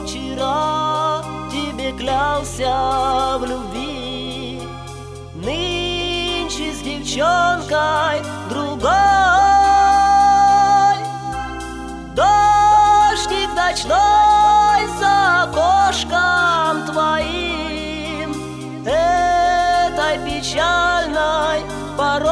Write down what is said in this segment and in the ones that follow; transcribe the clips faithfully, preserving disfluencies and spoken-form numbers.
вчера тебе клялся в любви, нынче с девчонкой другой. Дождик ночной за окошком твоим, этой печальной порой.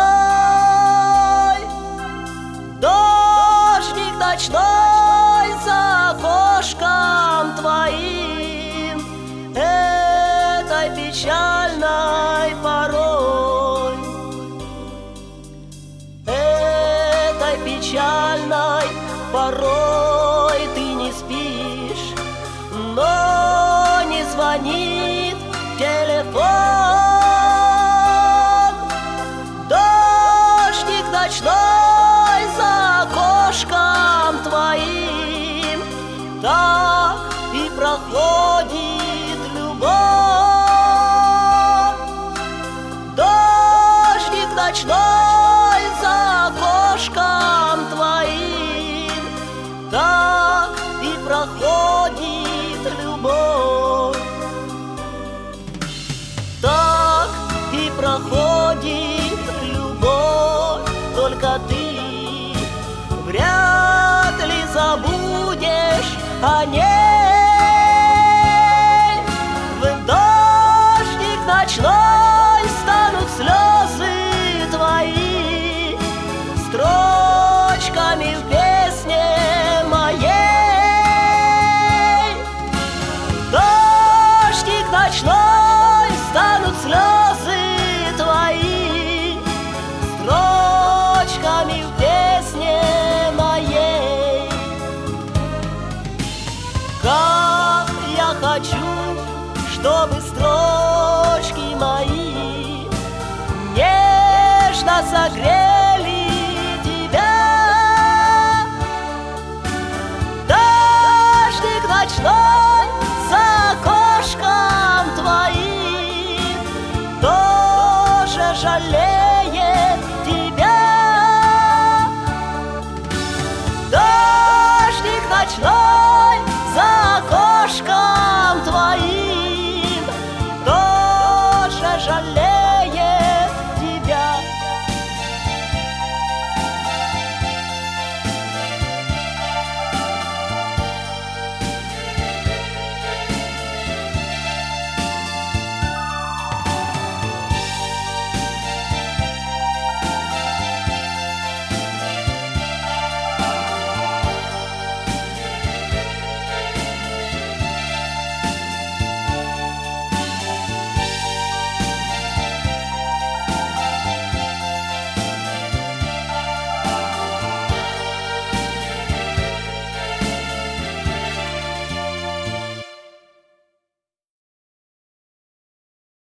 Дождик ночной за окошком твоим, этой печальной порой. Этой печальной порой ты не спишь, но не звонит телефон. Дождик ночной за окошком твоим, так и проходит любовь. Дождик ночной за окошком твоим, так и проходит любовь. Так и проходит любовь, только ты вряд ли забудешь о ней. В дождик ночной станут слезы твои строчками в песне моей. В дождик ночной станут слезы твои строчками в песне моей. Как я хочу, чтобы строчки мои нежно согрели тебя. Дождик ночной